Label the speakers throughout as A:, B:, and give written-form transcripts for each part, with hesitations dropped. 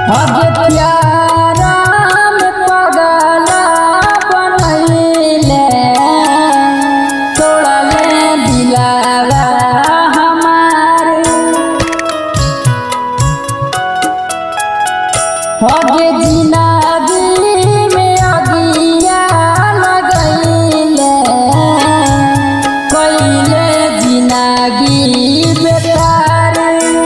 A: अब प्यारा में पगला बनैले तोड़ले दिलावा हमारे। हगे जिंदगी में अगिया लगैले कैले जिंदगी बेकार।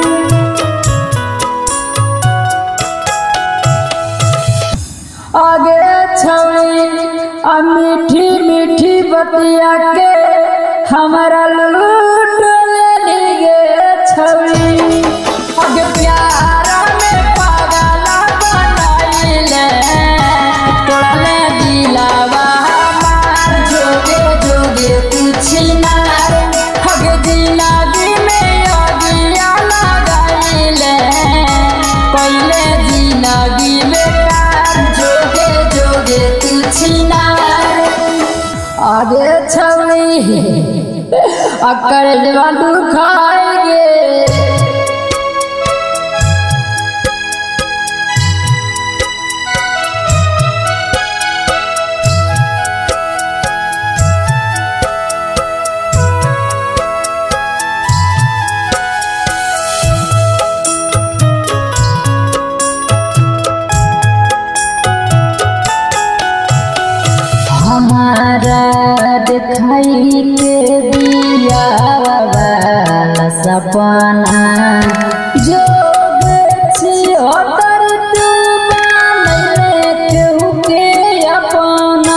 A: आगे छौड़ी मीठी मीठी बतिया के हमारा लूट ले गे छौड़ी। आगे प्यारा में पागला बनाइले तोड़ले दिलावा हमार। जोगे जोगे कुछ ना आगे जिंदगी में अगिया लगाइले कैले जिंदगी बेकार। जोगे जोगे कुछ ना आगे छौड़ी अकर दुखाएगे। हमारा दिखाई के दिया वाला सपना जो बेची होतर तू बनले केहू के अपना।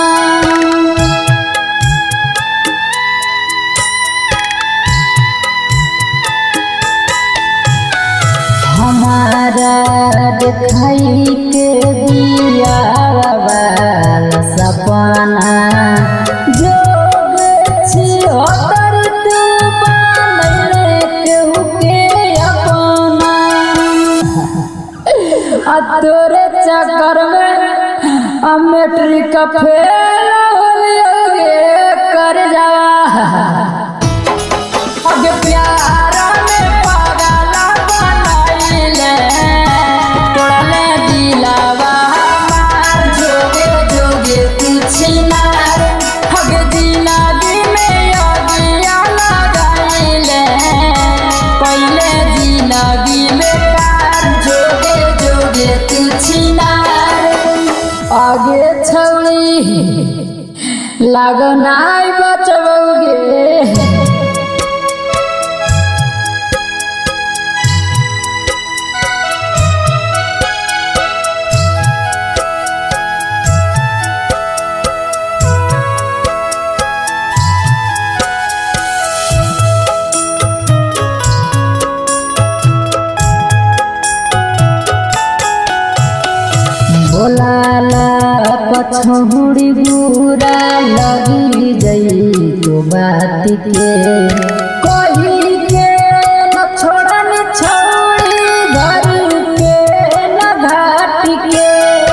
A: हमारा दिखाई के दिया वाला सपना जो बेची होतर तू बनले केहू के अपना। तोरे चक्कर में मैट्रिक फेल होलिए कर जावा। आगे प्यारा में पागला बनाइले तोड़ले दिलावा हमार। जोगे जोगे कुछ ना आगे जिंदगी में अगिया लगाइले कैले जिंदगी बेकार। जोगे जोगे कुछ ना आगे छौड़ी लगनाई बचबोगे। बोलाला पछौड़ी बुरा लगी जई तो बात के कही के न छोड़न छौड़ी घर के न घाट के।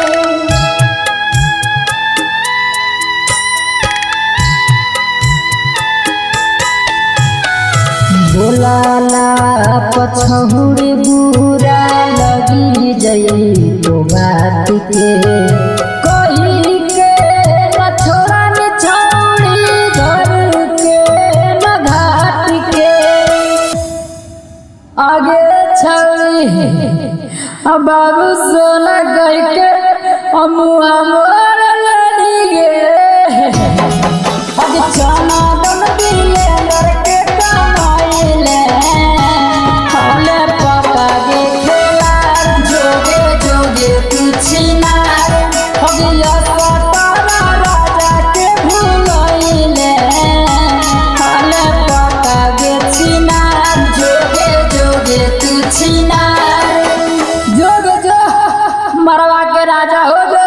A: बोलाला पछौड़ी बुरा लगी जई तो बात के कही के न छोड़न छौड़ी घर के न घाट के। आगे छौड़ी बाबू सोना कह के अमुआ मोर लड़ी गे। आगे चना दम दिले लड़के कमाइले हौले पापा के खेला। जोगे जोगे कुछ ना होगिया सतारा राजा के भूलैले हौले पापा के छिना। जोगे जोगे कुछ ना जोगे जो मरवा के राजा हो।